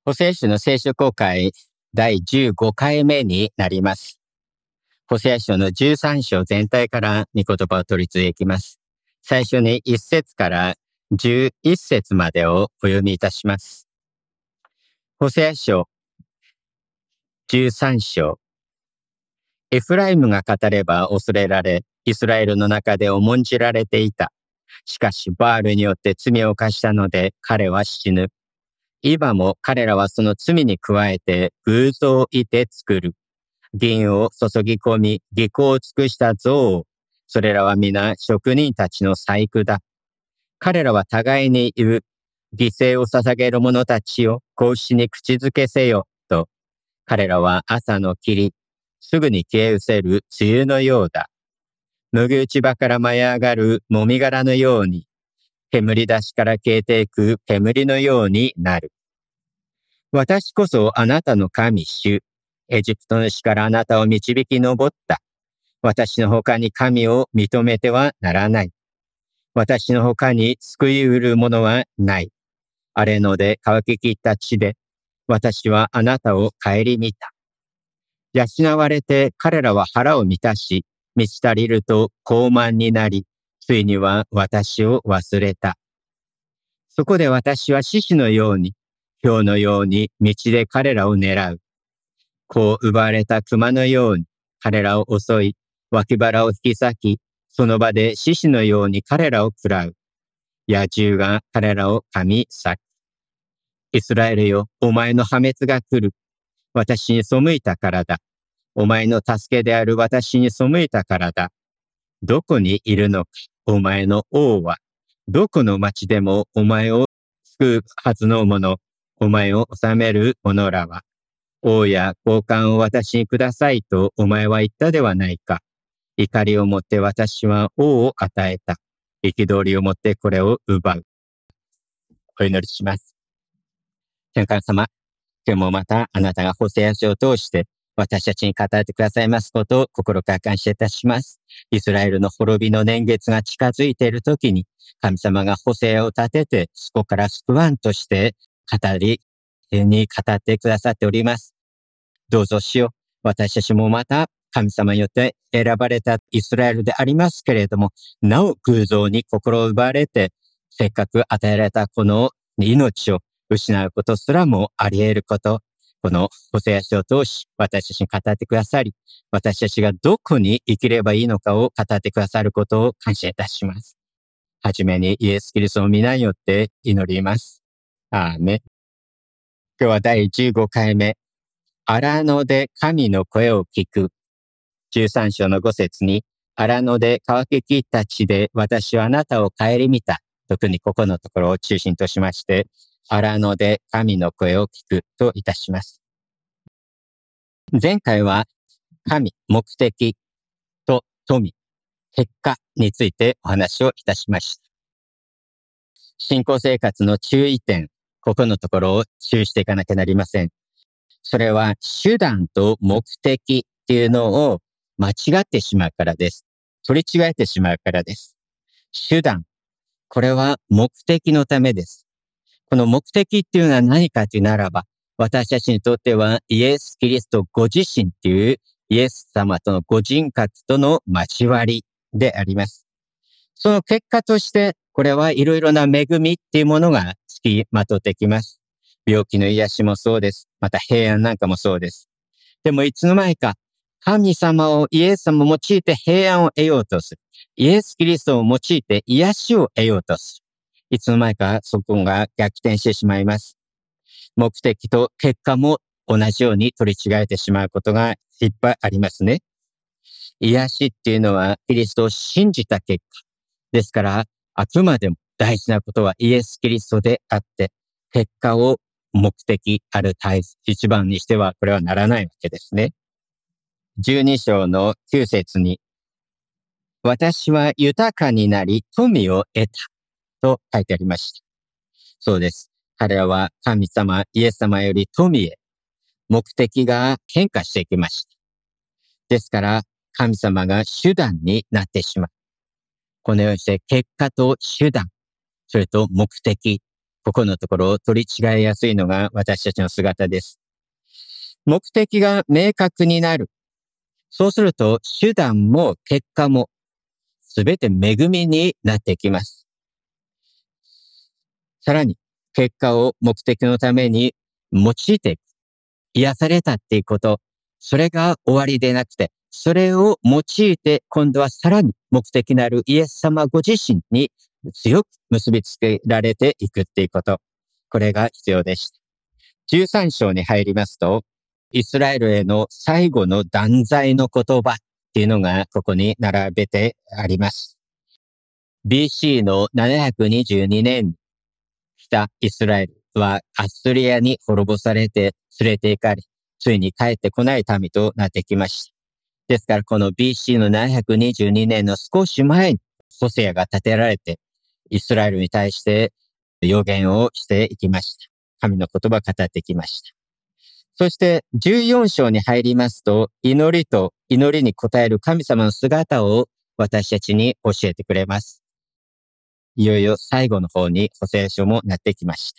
ホセア書の聖書公開第15回目になります。ホセア書の13章全体から御言葉を取り継いでいきます。最初に1節から11節までをお読みいたします。ホセア書13章。エフライムが語れば恐れられ、イスラエルの中で重んじられていた。しかしバールによって罪を犯したので彼は死ぬ。今も彼らはその罪に加えて偶像をいて作る。銀を注ぎ込み、技巧を尽くした像を。それらは皆職人たちの細工だ。彼らは互いに言う。犠牲を捧げる者たちを子牛に口づけせよ、と。彼らは朝の霧、すぐに消え失せる梅雨のようだ。麦打ち場から舞い上がるもみ殻のように、煙出しから消えていく煙のようになる。私こそあなたの神主。エジプトの死からあなたを導き上った。私の他に神を認めてはならない。私の他に救いうるものはない。荒れ野で乾ききった地で、私はあなたを顧みた。養われて彼らは腹を満たし、満ち足りると高慢になり、ついには私を忘れた。そこで私は獅子のように、豹のように道で彼らを狙う。こう奪われた熊のように彼らを襲い、脇腹を引き裂き、その場で獅子のように彼らを食らう。野獣が彼らを噛み裂く。イスラエルよ、お前の破滅が来る。私に背いたからだ。お前の助けである私に背いたからだ。どこにいるのか、お前の王は。どこの町でもお前を救うはずの者、お前を治める者らは。王や高官を私にくださいとお前は言ったではないか。怒りをもって私は王を与えた。憤りをもってこれを奪う。お祈りします。天神様、今日もまたあなたがホセア書を通して私たちに語ってくださいますことを心から感謝いたします。イスラエルの滅びの年月が近づいているときに、神様がホセアを立てて、そこから救わんとして語ってくださっております。どうぞ主よ、私たちもまた神様によって選ばれたイスラエルでありますけれども、なお偶像に心を奪われて、せっかく与えられたこの命を失うことすらもあり得ること、このホセア書を通し、私たちに語ってくださり、私たちがどこに生きればいいのかを語ってくださることを感謝いたします。はじめにイエス・キリストの皆によって祈ります。アーメン。今日は第15回目。荒野で神の声を聞く。13章の5節に、荒野で乾ききった地で私はあなたを顧みた。特にここのところを中心としまして、荒野で神の声を聞くといたします。前回は神、目的と富、結果についてお話をいたしました。信仰生活の注意点、ここのところを注意していかなきゃなりません。それは手段と目的っていうのを間違ってしまうからです。取り違えてしまうからです。手段。これは目的のためです。この目的っていうのは何かというならば、私たちにとってはイエス・キリストご自身っていうイエス様とのご人格との交わりであります。その結果として、これはいろいろな恵みっていうものが付きまとってきます。病気の癒しもそうです。また平安なんかもそうです。でもいつの間にか、神様をイエス様を用いて平安を得ようとする。イエス・キリストを用いて癒しを得ようとする。いつの間にかそこが逆転してしまいます。目的と結果も同じように取り違えてしまうことがいっぱいありますね。癒しっていうのはキリストを信じた結果。ですから、あくまでも大事なことはイエス・キリストであって、結果を目的ある一番にしてはこれはならないわけですね。12章の9節に、私は豊かになり富を得たと書いてありました。そうです。彼らは神様、イエス様より富へ、目的が変化していきました。ですから、神様が手段になってしまう。このようにして結果と手段、それと目的、 ここのところを取り違えやすいのが私たちの姿です。目的が明確になる。そうすると手段も結果もすべて恵みになってきます。さらに結果を目的のために用いていく。癒されたっていうこと、それが終わりでなくて、それを用いて今度はさらに目的なるイエス様ご自身に強く結びつけられていくっていうこと。これが必要でした。13章に入りますと、イスラエルへの最後の断罪の言葉っていうのがここに並べてあります。BC の722年に北イスラエルはアッスリアに滅ぼされて連れて行かれ、ついに帰ってこない民となってきました。ですからこの BC の722年の少し前にホセアが建てられて、イスラエルに対して予言をしていきました。神の言葉を語ってきました。そして14章に入りますと、祈りと祈りに応える神様の姿を私たちに教えてくれます。いよいよ最後の方にホセア書もなってきました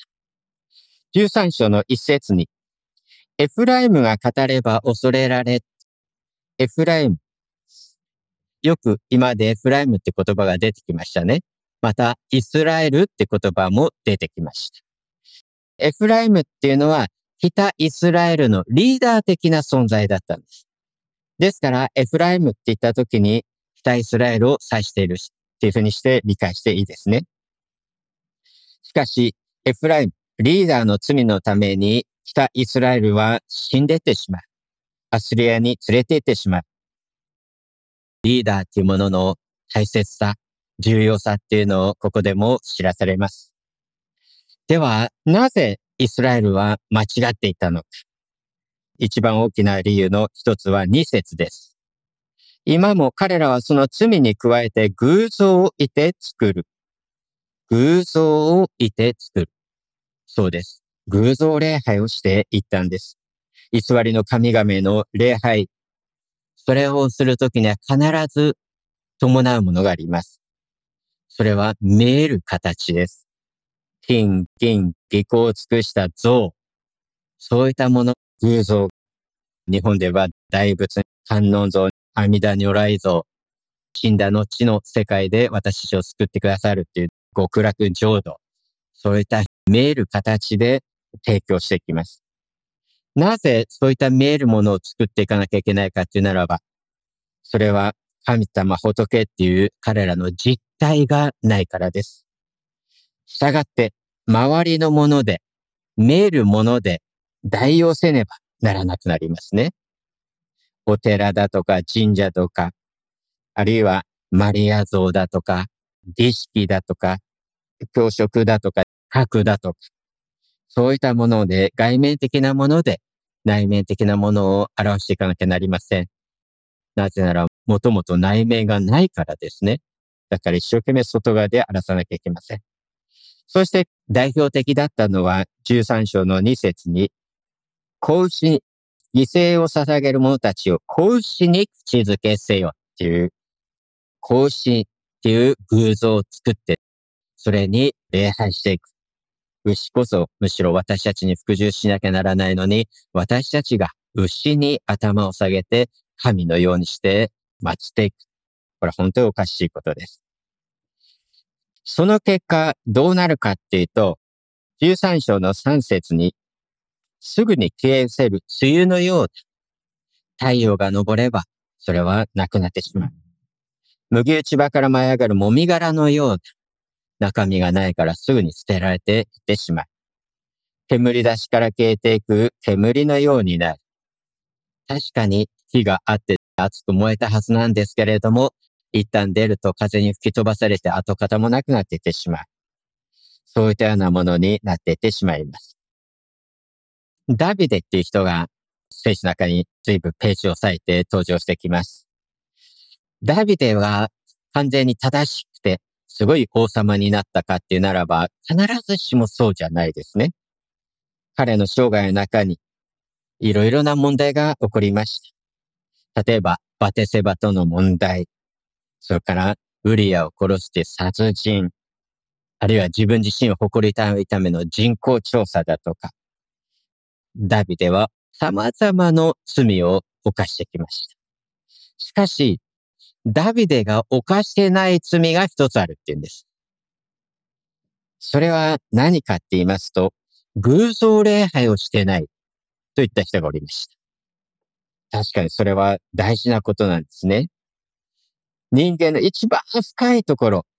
。13章の一節に、エフライムが語れば恐れられ、エフライム。よく今でエフライムって言葉が出てきましたね。また、イスラエルって言葉も出てきました。エフライムっていうのは、北イスラエルのリーダー的な存在だったんです。ですから、エフライムって言った時に、北イスラエルを指しているっていうふうにして理解していいですね。しかし、エフライム、リーダーの罪のために、北イスラエルは死んでいってしまう。アスリアに連れて行ってしまう。リーダーっていうものの大切さ、重要さっていうのをここでも知らされます。では、なぜイスラエルは間違っていたのか。一番大きな理由の一つは2節です。今も彼らはその罪に加えて偶像をいて作る。偶像をいて作る。そうです。偶像礼拝をしていったんです。偽りの神々の礼拝。それをするときには必ず伴うものがあります。それは見える形です。金、銀、技巧を尽くした像。そういったもの、偶像。日本では大仏、観音像、阿弥陀如来像。死んだ後の世界で私たちを救ってくださるっていう極楽浄土。そういった見える形で提供していきます。なぜそういった見えるものを作っていかなきゃいけないかっていうならば、それは神様仏っていう彼らの実体がないからです。したがって、周りのもので、見えるもので代用せねばならなくなりますね。お寺だとか神社とか、あるいはマリア像だとか、儀式だとか、教職だとか、核だとか、そういったもので、外面的なもので、内面的なものを表していかなきゃなりません。なぜなら、もともと内面がないからですね。だから一生懸命外側で表さなきゃいけません。そして代表的だったのは13章の2節に、子牛に、犠牲を捧げる者たちを子牛に口づけせよっていう、子牛っていう偶像を作って、それに礼拝していく。牛こそむしろ私たちに服従しなきゃならないのに、私たちが牛に頭を下げて神のようにして祀っていく。これは本当におかしいことです。その結果どうなるかっていうと、13章の3節に、すぐに消え失せる梅雨のようだ。太陽が昇れば、それはなくなってしまう。麦打ち場から舞い上がるもみ殻のようだ。中身がないからすぐに捨てられていってしまう。煙出しから消えていく煙のようになる。確かに火があって熱く燃えたはずなんですけれども、一旦出ると風に吹き飛ばされて跡形もなくなっていってしまう。そういったようなものになっていってしまいます。ダビデっていう人が聖書の中に随分ページを割いて登場してきます。ダビデは完全に正しくてすごい王様になったかっていうならば必ずしもそうじゃないですね。彼の生涯の中にいろいろな問題が起こりました。例えばバテセバとの問題、それからウリアを殺して殺人、 あるいは自分自身を誇りたいための人口調査だとか、ダビデは様々な罪を犯してきました。しかし、ダビデが犯してない罪が一つあるって言うんです。それは何かって言いますと、偶像礼拝をしてないといった人がおりました。確かにそれは大事なことなんですね。人間の一番深いところ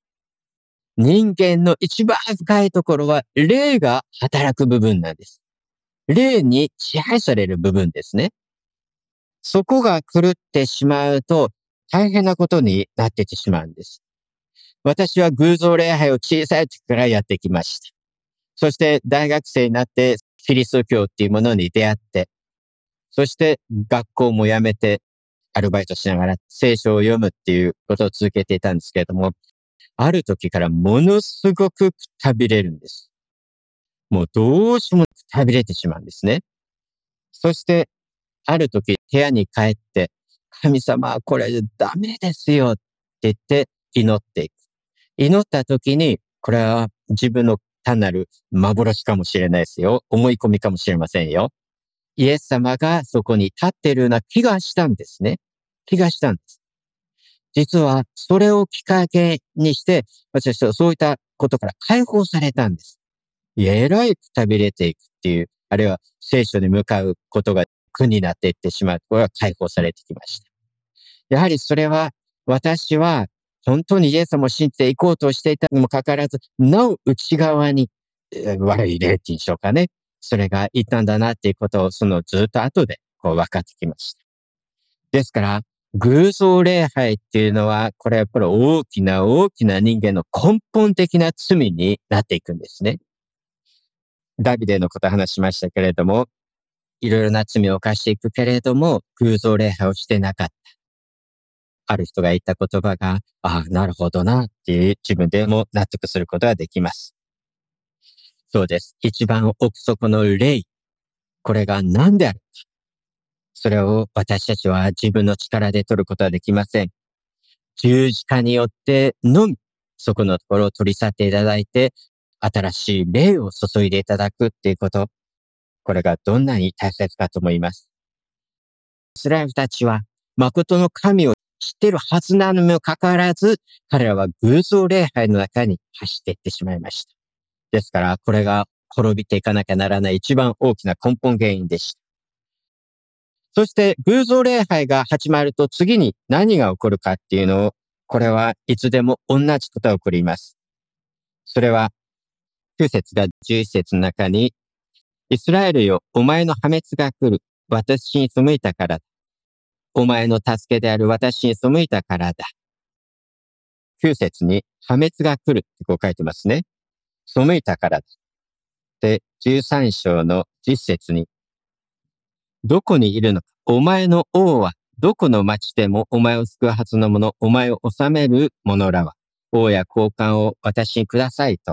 は霊が働く部分なんです。霊に支配される部分ですね。そこが狂ってしまうと大変なことになっていってしまうんです。私は偶像礼拝を小さい時からやってきました。そして大学生になってキリスト教っていうものに出会って、そして学校も辞めてアルバイトしながら聖書を読むっていうことを続けていたんですけれども、ある時からものすごくくたびれるんです。もうどうしてもくたびれてしまうんですね。そしてある時部屋に帰って、神様これダメですよって言って祈っていく。祈った時に、これは自分の単なる幻かもしれないですよ。思い込みかもしれませんよ。イエス様がそこに立っているような気がしたんですね。気がしたんです。実はそれをきっかけにして、私はそういったことから解放されたんです。えらいくたびれていくっていう、あるいは聖書に向かうことが苦になっていってしまう。これは解放されてきました。やはりそれは、私は本当にイエス様を信じていこうとしていたにもかかわらず、なお内側に、悪い霊っていうんでしょうかね。それがいたんだなっていうことを、ずっと後で分かってきました。ですから、偶像礼拝っていうのは、これはやっぱり大きな人間の根本的な罪になっていくんですね。ダビデのことを話しましたけれども、いろいろな罪を犯していくけれども、偶像礼拝をしてなかった。ある人が言った言葉が、ああ、なるほどな、っていう自分でも納得することができます。そうです。一番奥底の霊。これが何であるか。それを私たちは自分の力で取ることはできません。十字架によってのみ、そこのところを取り去っていただいて、新しい霊を注いでいただくっていうこと。これがどんなに大切かと思います。イスラエルたちは、誠の神を知っているはずなのにもかかわらず、彼らは偶像礼拝の中に走っていってしまいました。ですから、これが滅びていかなきゃならない一番大きな根本原因でした。そして、偶像礼拝が始まると次に何が起こるかっていうのを、これはいつでも同じことが起こります。それは、9節が11節の中に、イスラエルよ、お前の破滅が来る。私に背いたからだ。お前の助けである私に背いたからだ。9節に破滅が来るって書いてますね。背いたからだ。で、13章の10節に、どこにいるのか。お前の王は、どこの町でもお前を救うはずの者、お前を治める者らは、王や高官を私にくださいと。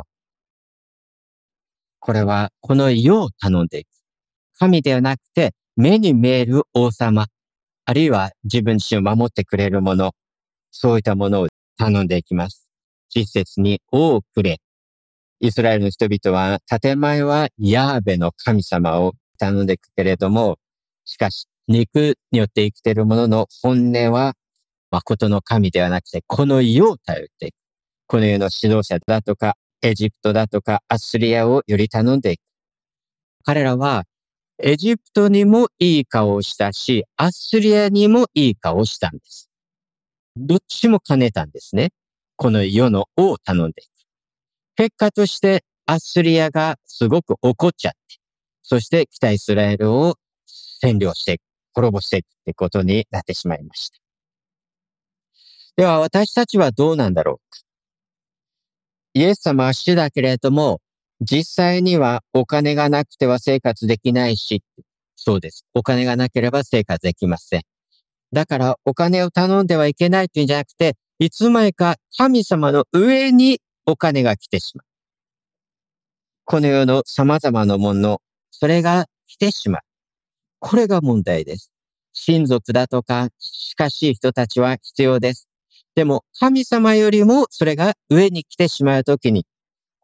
これは、この世を頼んでいく。神ではなくて、目に見える王様、あるいは自分自身を守ってくれるもの、そういったものを頼んでいきます。実節に王をくれ。イスラエルの人々は、建前はヤーベの神様を頼んでいくけれども、しかし、肉によって生きている者の本音は、誠の神ではなくて、この世を頼っていく。この世の指導者だとか、エジプトだとか、アッスリアをより頼んでいく。彼らは、エジプトにもいい顔をしたし、アッスリアにもいい顔をしたんです。どっちも兼ねたんですね。この世の王を頼んでいく。結果として、アッスリアがすごく怒っちゃって、そして北イスラエルを占領していく、滅ぼしていくってことになってしまいました。では私たちはどうなんだろうか。イエス様は主だけれども、実際にはお金がなくては生活できないし、そうです。お金がなければ生活できません。だからお金を頼んではいけないというんじゃなくて、いつまでか神様の上にお金が来てしまう。この世の様々なもの、それが来てしまう。これが問題です。親族だとか近しい人たちは必要です。でも神様よりもそれが上に来てしまうときに、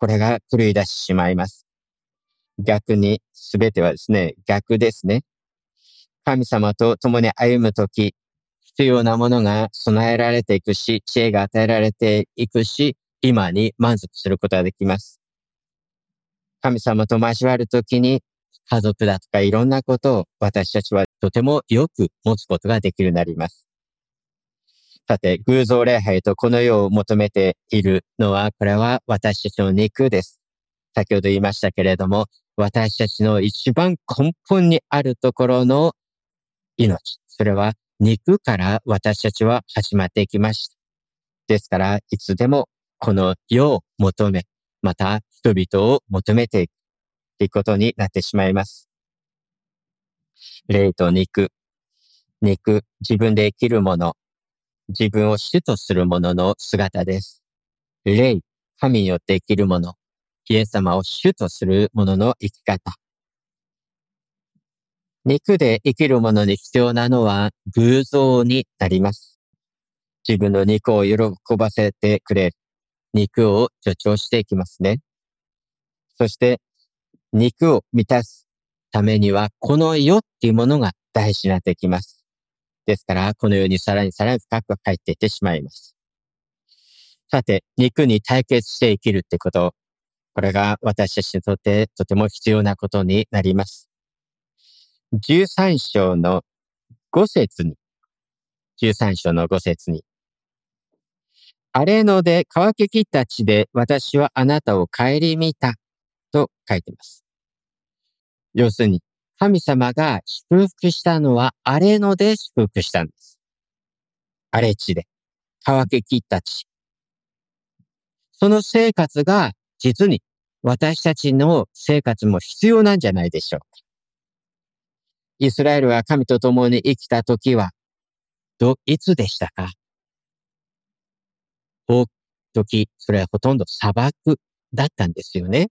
これが狂い出してしまいます。逆に、すべてはですね、逆ですね。神様と共に歩むとき、必要なものが備えられていくし、知恵が与えられていくし、今に満足することができます。神様と交わるときに、家族だとかいろんなことを私たちはとてもよく持つことができるようになります。さて、偶像礼拝とこの世を求めているのは、これは私たちの肉です。先ほど言いましたけれども、私たちの一番根本にあるところの命。それは肉から私たちは始まっていきました。ですから、いつでもこの世を求め、また人々を求めていくということになってしまいます。霊と肉。肉、自分で生きるもの。自分を主とするものの姿です。霊、神によって生きるもの。イエス様を主とするものの生き方。肉で生きるものに必要なのは偶像になります。自分の肉を喜ばせてくれる。肉を助長していきますね。そして肉を満たすためにはこの世っていうものが大事になってきます。ですからこの世にさらに深く入っていってしまいます。さて、肉に対決して生きるってこと、これが私たちにとってとても必要なことになります。13章の5節に、13章の5節に、荒れ野で乾ききった地で私はあなたを顧みたと書いています。要するに、神様が祝福したのは荒れ野で祝福したんです。荒れ地で、乾ききった地。その生活が実に私たちの生活も必要なんじゃないでしょうか。イスラエルが神と共に生きた時はいつでしたか？多く時、それはほとんど砂漠だったんですよね。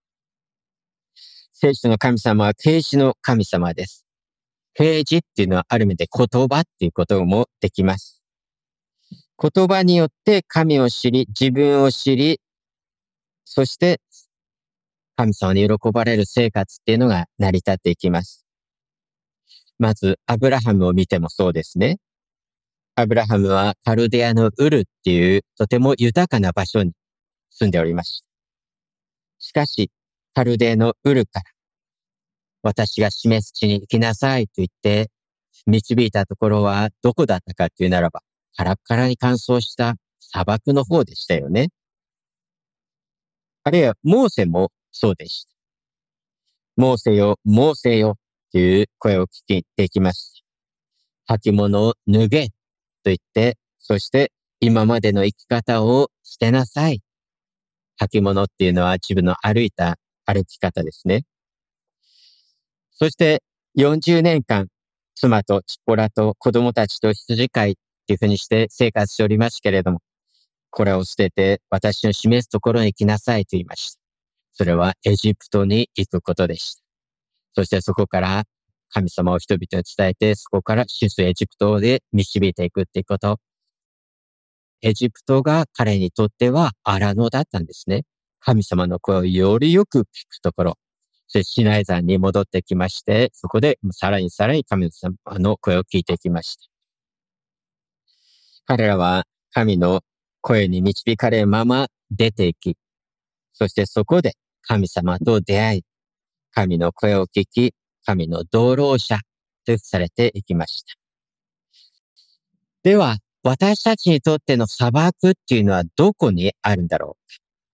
聖書の神様は啓示の神様です。啓示っていうのはある意味で言葉っていうこともできます。言葉によって神を知り、自分を知り、そして神様に喜ばれる生活っていうのが成り立っていきます。まず、アブラハムを見てもそうですね。アブラハムはカルデアのウルっていうとても豊かな場所に住んでおりました。しかし、カルデアのウルから私が示す地に行きなさいと言って導いたところはどこだったかというならば、カラッカラに乾燥した砂漠の方でしたよね。あるいはモーセもそうでした。モーセよ、モーセよという声を聞いていきました。履物を脱げと言って、そして今までの生き方を捨てなさい。履物っていうのは自分の歩き方ですね。そして40年間、妻とチッポラと子供たちと羊飼いっていうふうにして生活しておりますけれども、これを捨てて私の示すところに行きなさいと言いました。それはエジプトに行くことでした。そしてそこから神様を人々に伝えて、そこから出エジプトで導いていくっていうこと。エジプトが彼にとっては荒野だったんですね。神様の声をよりよく聞くところ。そしてシナイ山に戻ってきまして、そこでさらに神様の声を聞いていきました。彼らは神の声に導かれるまま出ていき、そしてそこで神様と出会い、神の声を聞き、神の道路者とされていきました。では、私たちにとっての砂漠っていうのはどこにあるんだろうか。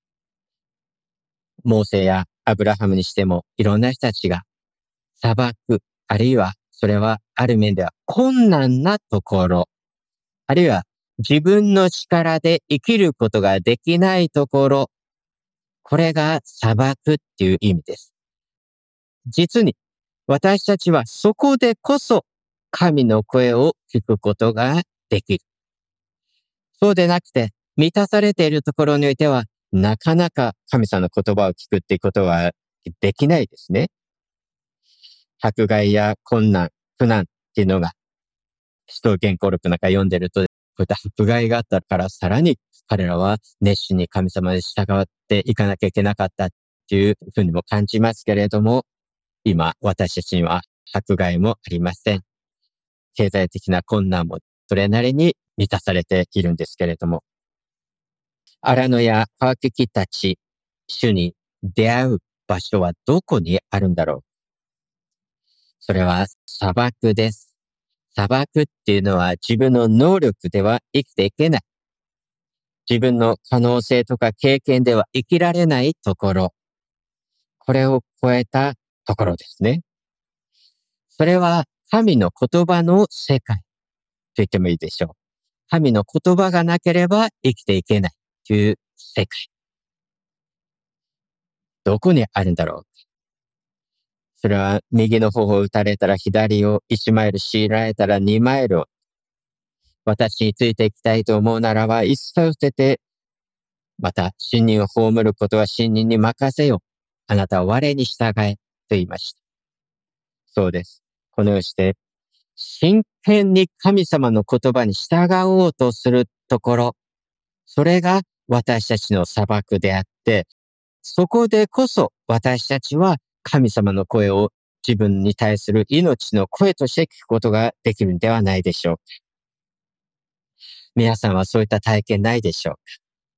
モーセやアブラハムにしてもいろんな人たちが砂漠、あるいはそれはある面では困難なところ、あるいは自分の力で生きることができないところ、これが砂漠っていう意味です。実に私たちはそこでこそ神の声を聞くことができる。そうでなくて満たされているところにおいてはなかなか神様の言葉を聞くっていうことはできないですね。迫害や困難、苦難っていうのが使徒言行録なんか読んでると、こういった迫害があったからさらに彼らは熱心に神様に従っっていかなきゃいけなかったっていうふうにも感じますけれども、今私たちには迫害もありません。経済的な困難もそれなりに満たされているんですけれども、荒野や川木たち、主に出会う場所はどこにあるんだろう。それは砂漠です。砂漠っていうのは自分の能力では生きていけない。自分の可能性とか経験では生きられないところ。これを超えたところですね。それは神の言葉の世界と言ってもいいでしょう。神の言葉がなければ生きていけないという世界。どこにあるんだろう。それは右の方を打たれたら左を1マイル強いられたら2マイルを私についていきたいと思うならば一切捨てて、また信任を葬ることは信任に任せよ。あなたは我に従えと言いました。そうです。このようにして真剣に神様の言葉に従おうとするところ、それが私たちの砂漠であって、そこでこそ私たちは神様の声を自分に対する命の声として聞くことができるんではないでしょうか。皆さんはそういった体験ないでしょうか。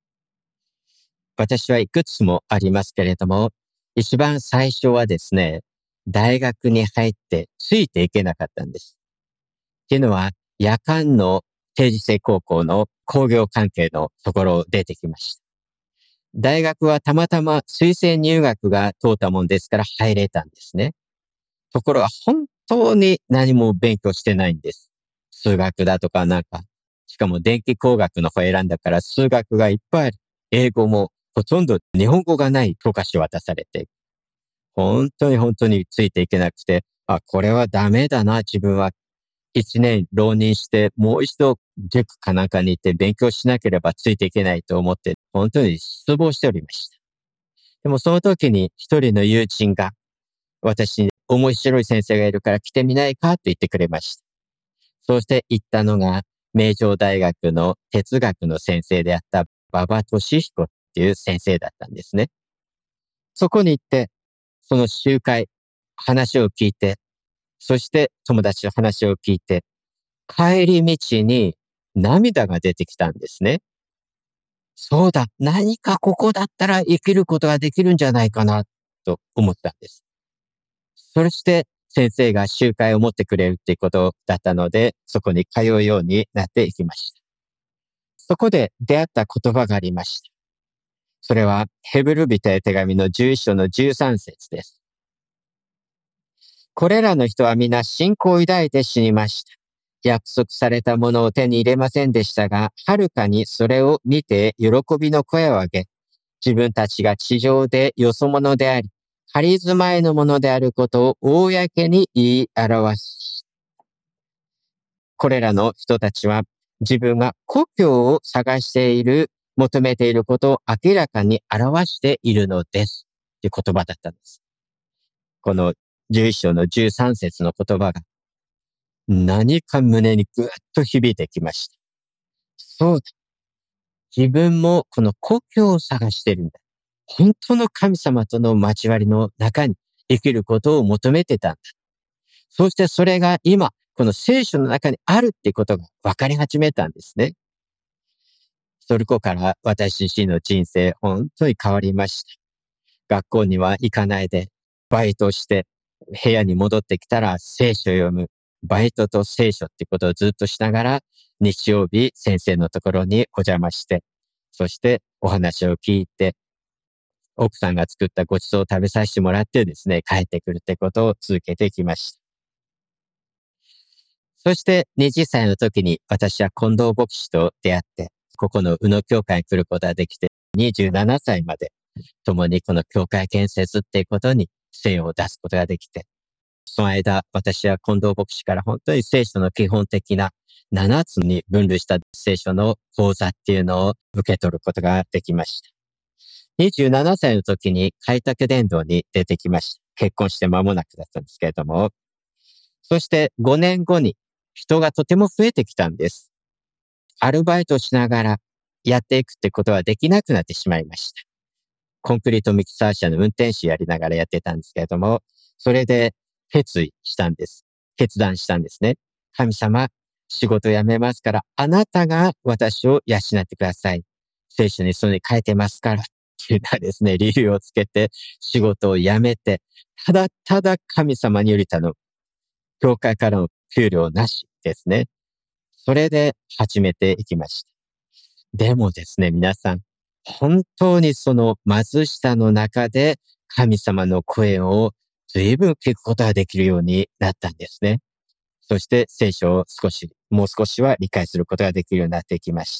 私はいくつもありますけれども、一番最初はですね、大学に入ってついていけなかったんです。っていうのは、夜間の定時制高校の工業関係のところ出てきました。大学はたまたま推薦入学が通ったもんですから入れたんですね。ところが本当に何も勉強してないんです。数学だとかしかも電気工学の方選んだから数学がいっぱいある。英語もほとんど日本語がない教科書を渡されて、本当についていけなくて、これはダメだな、自分は。一年浪人してもう一度塾かなんかに行って勉強しなければついていけないと思って本当に失望しておりました。でもその時に一人の友人が私に面白い先生がいるから来てみないかと言ってくれました。そして行ったのが名城大学の哲学の先生であった馬場俊彦っていう先生だったんですね。そこに行ってその集会、話を聞いて、そして友達の話を聞いて、帰り道に涙が出てきたんですね。そうだ、何かここだったら生きることができるんじゃないかなと思ったんです。そして先生が集会を持ってくれるっていうことだったので、そこに通うようになっていきました。そこで出会った言葉がありました。それはヘブル人へ手紙の11章の13節です。これらの人は皆信仰を抱いて死にました。約束されたものを手に入れませんでしたが、はるかにそれを見て喜びの声を上げ、自分たちが地上でよそ者であり、仮住まいのものであることを公に言い表し、これらの人たちは自分が故郷を探している、求めていることを明らかに表しているのです。という言葉だったんです。この11章の13節の言葉が何か胸にぐっと響いてきました。そうだ。自分もこの故郷を探してるんだ。本当の神様との交わりの中に生きることを求めてたんだ。そしてそれが今、この聖書の中にあるってことが分かり始めたんですね。そこから私自身の人生、本当に変わりました。学校には行かないで、バイトして、部屋に戻ってきたら聖書を読む。バイトと聖書ってことをずっとしながら、日曜日先生のところにお邪魔して、そしてお話を聞いて、奥さんが作ったご馳走を食べさせてもらってですね、帰ってくるってことを続けてきました。そして20歳の時に私は近藤牧師と出会って、ここの宇野教会に来ることができて、27歳まで共にこの教会建設っていうことに精を出すことができて、その間、私は近藤牧師から本当に聖書の基本的な7つに分類した聖書の講座っていうのを受け取ることができました。27歳の時に開拓伝道に出てきました。結婚して間もなくだったんですけれども、そして5年後に人がとても増えてきたんです。アルバイトしながらやっていくってことはできなくなってしまいました。 コンクリートミキサー車の運転手やりながらやってたんですけれども、それで決断したんですね。神様、仕事辞めますから、あなたが私を養ってください。聖書にそのように書いてますから、っていうのはですね、理由をつけて仕事を辞めて、ただただ神様により頼む。教会からの給料なしですね。それで始めていきました。でもですね、皆さん、本当にその貧しさの中で神様の声を随分聞くことができるようになったんですね。そして聖書をもう少しは理解することができるようになってきました。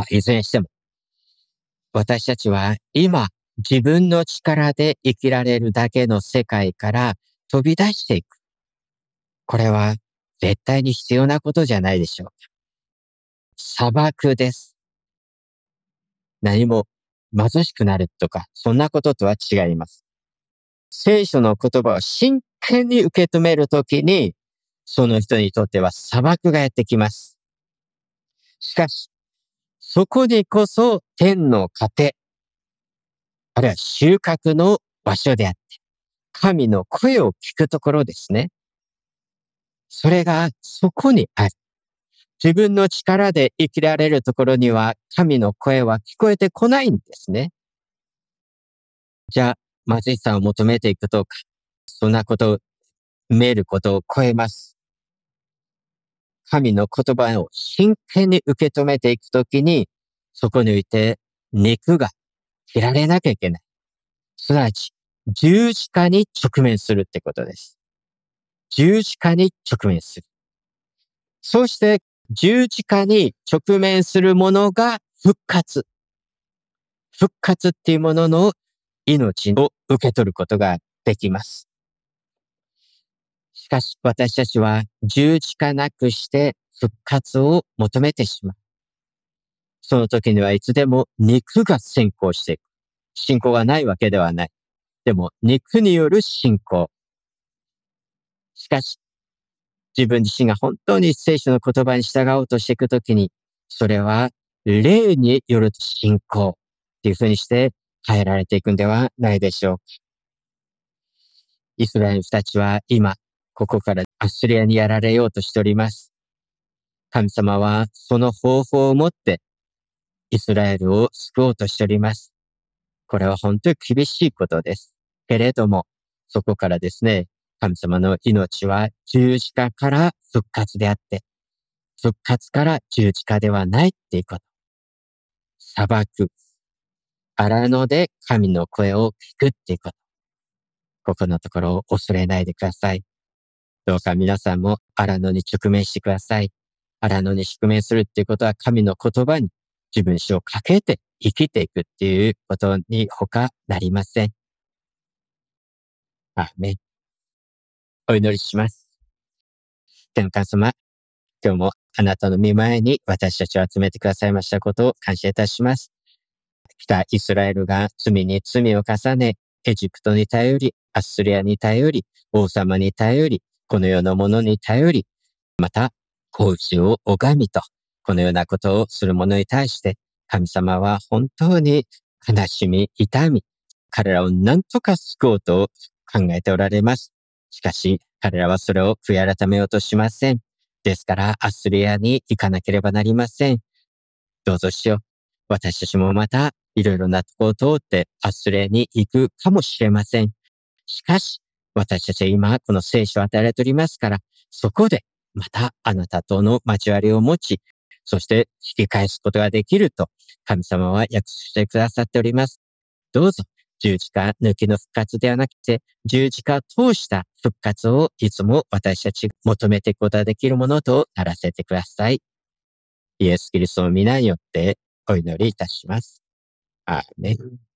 いずれにしても、私たちは今自分の力で生きられるだけの世界から飛び出していく。これは絶対に必要なことじゃないでしょうか。砂漠です。何も貧しくなるとか、そんなこととは違います。聖書の言葉を真剣に受け止めるときに、その人にとっては砂漠がやってきます。しかし、そこにこそ天の糧、あるいは収穫の場所であって、神の声を聞くところですね。それがそこにある。自分の力で生きられるところには神の声は聞こえてこないんですね。じゃあ、貧しさを求めていくとか、そんなことを、めることを超えます。神の言葉を真剣に受け止めていくときに、そこにおいて肉が切られなきゃいけない。すなわち、十字架に直面するってことです。十字架に直面する。そして十字架に直面するものが復活。復活っていうものの命を受け取ることができます。しかし私たちは十字架なくして復活を求めてしまう。その時にはいつでも肉が先行していく。信仰がないわけではない。でも肉による信仰。しかし自分自身が本当に聖書の言葉に従おうとしていくときに、それは霊による信仰っていうふうにして変えられていくんではないでしょうか。イスラエルたちは今、ここからアッシリアにやられようとしております。神様はその方法をもってイスラエルを救おうとしております。これは本当に厳しいことです。けれども、そこからですね、神様の命は十字架から復活であって、復活から十字架ではないっていうこと。砂漠、荒野で神の声を聞くっていうこと。ここのところを恐れないでください。どうか皆さんも荒野に直面してください。荒野に直面するっていうことは神の言葉に自分史をかけて生きていくっていうことに他なりません。アーメン。お祈りします。天の神様、今日もあなたの御前に私たちを集めてくださいましたことを感謝いたします。北イスラエルが罪に罪を重ね、エジプトに頼り、アッスリアに頼り、王様に頼り、この世のものに頼り、また、子牛を拝みと、このようなことをする者に対して、神様は本当に悲しみ、痛み、彼らを何とか救おうと考えておられます。しかし、彼らはそれを悔い改めようとしません。ですから、アッスリアに行かなければなりません。どうぞしよう。私たちもまた、いろいろなところを通ってアッスリアに行くかもしれません。しかし、私たちは今、この聖書を与えられておりますから、そこで、またあなたとの交わりを持ち、そして引き返すことができると、神様は約束してくださっております。どうぞ、十字架抜きの復活ではなくて、十字架を通した復活をいつも私たち求めていくことができるものとならせてください。イエス・キリストの皆によってお祈りいたします。アーメン。